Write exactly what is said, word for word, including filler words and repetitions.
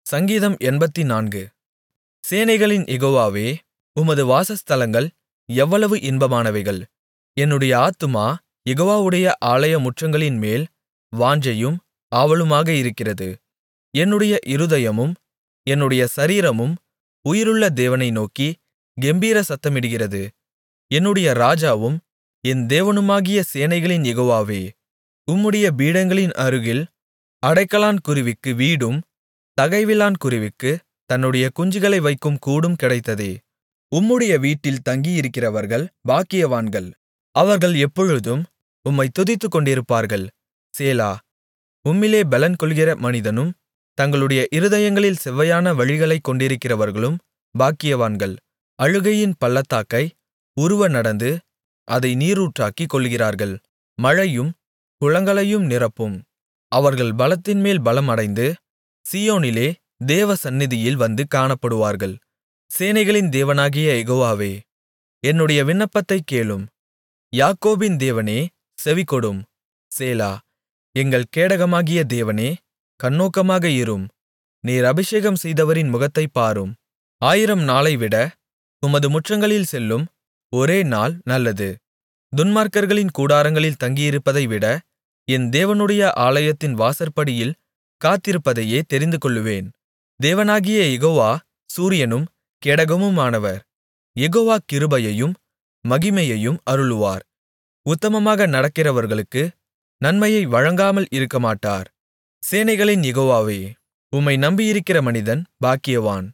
சங்கீதம் எண்பத்துநான்கு. சேனைகளின் யெகோவாவே, உமது வாசஸ்தலங்கள் எவ்வளவு இன்பமானவைகள்! என்னுடைய ஆத்துமா யெகோவாவுடைய ஆலய முற்றங்களின்மேல் வாஞ்சையும் ஆவலுமாக இருக்கிறது. என்னுடைய இருதயமும் என்னுடைய சரீரமும் உயிருள்ள தேவனை நோக்கி கெம்பீர சத்தமிடுகிறது. என்னுடைய ராஜாவும் என் தேவனுமாகிய சேனைகளின் யெகோவாவே, உம்முடைய பீடங்களின் அருகில் அடைக்கலான் குருவிக்கு வீடும் தகைவிலான் குருவிக்குத் தன்னுடைய குஞ்சுகளை வைக்கும் கூடும் கிடைத்ததே. உம்முடைய வீட்டில் தங்கியிருக்கிறவர்கள் பாக்கியவான்கள். அவர்கள் எப்பொழுதும் உம்மைத் துதித்துக்கொண்டிருப்பார்கள். சேலா. உம்மிலே பெலன் கொள்கிற மனிதனும் தங்களுடைய இருதயங்களில் செவ்வையான வழிகளைக் கொண்டிருக்கிறவர்களும் பாக்கியவான்கள். அழுகையின் பள்ளத்தாக்கை உருவ நடந்து அதை நீரூற்றாக்கிக் கொள்ளுகிறார்கள். மழையும் குளங்களையும் நிரப்பும். அவர்கள் பலத்தின்மேல் பலம் அடைந்து சீயோனிலே தேவ சந்நிதியில் வந்து காணப்படுவார்கள். சேனைகளின் தேவனாகிய யெகோவாவே, என்னுடைய விண்ணப்பத்தைக் கேளும். யாக்கோபின் தேவனே, செவிகொடும். சேலா. எங்கள் கேடகமாகிய தேவனே, கண்ணோக்கமாக இரும். நீர் அபிஷேகம் செய்தவரின் முகத்தைப் பாரும். ஆயிரம் நாளைவிட உமது முற்றங்களில் செல்லும் ஒரே நாள் நல்லது. துன்மார்க்கர்களின் கூடாரங்களில் தங்கியிருப்பதைவிட என் தேவனுடைய ஆலயத்தின் வாசற்படியில் காத்திருப்பதையே தெரிந்துகொள்ளுவேன். தேவனாகிய யெகோவா சூரியனும் கேடகமுமானவர். யெகோவா கிருபையையும் மகிமையையும் அருளுவார். உத்தமமாக நடக்கிறவர்களுக்கு நன்மையை வழங்காமல் இருக்கமாட்டார். சேனைகளின் யெகோவாவே, உம்மை நம்பியிருக்கிற மனிதன் பாக்கியவான்.